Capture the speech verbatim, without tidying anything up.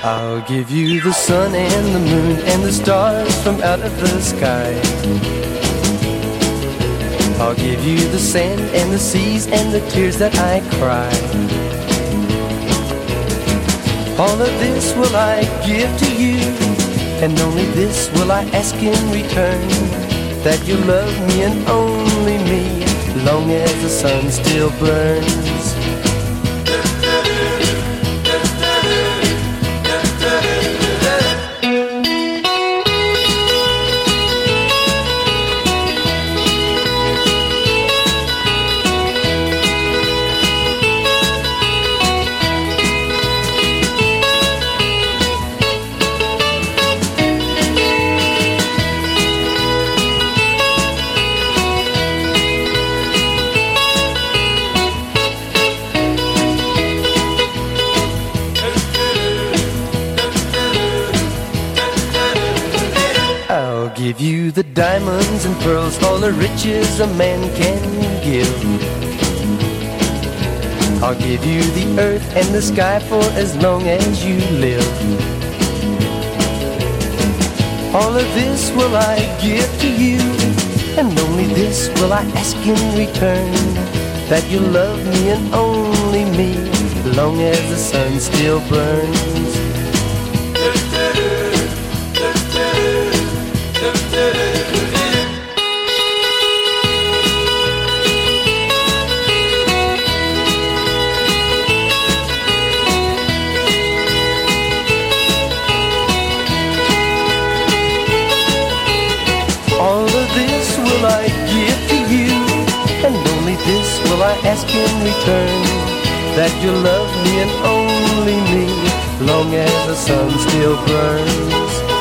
I'll give you the sun and the moon and the stars from out of the sky. I'll give you the sand and the seas and the tears that I cry. All of this will I give to you, and only this will I ask in return, that you love me and only me, long as the sun still burns. I'll give you the diamonds and pearls, all the riches a man can give. I'll give you the earth and the sky for as long as you live. All of this will I give to you, and only this will I ask in return, that you love me and only me, long as the sun still burns. All of this will I give to you, and only this will I ask in return, that you love me and only me, long as the sun still burns.